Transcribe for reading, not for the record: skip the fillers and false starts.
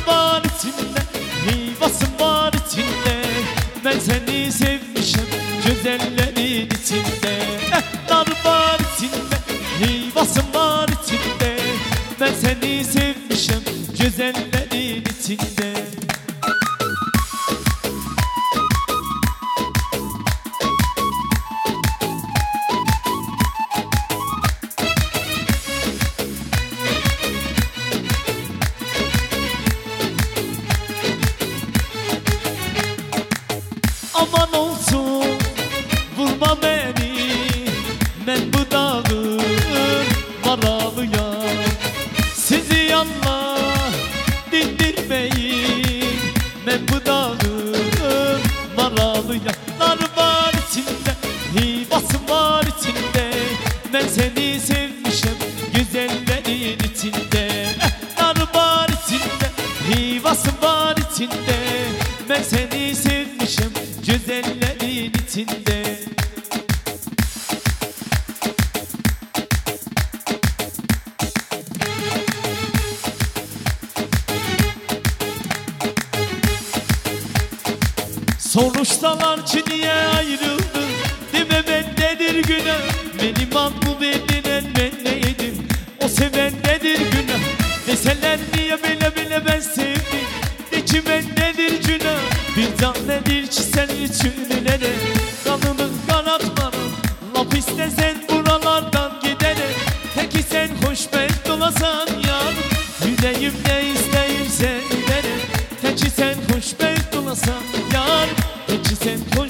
var içinde, meyvasın var içinde. Ben seni sevmişim güzellerin içinde. Nar var içinde, meyvasın var içinde. Ben seni sevmişim güzellerin içinde. Aman olsun vurma beni, ben bu dağın varalıyam. Sizi yanma dindirmeyin, ben bu dağın varalıyam. Nar var içinde, meyvasın var içinde. Ben seni sevmişim güzellerin içinde. Nar var içinde, meyvasın var içinde. Ben seni sevmişim güzellerin içinde. Soruşsalar ki niye ayrıldın, deme bendedir günah. Benim aklım elinden ben neydim, o sevendedir günah. Deseler niye bile bile ben sevdim, de ki bendedir günah. Bir tanedir ki sen için ölene, kanını kanatmanın. Laf istesen buralardan gidene, teki sen hoşbet olasan yar. Yüreğim ne isteyirse dene, teki sen hoşbet olasan yar. Peki sen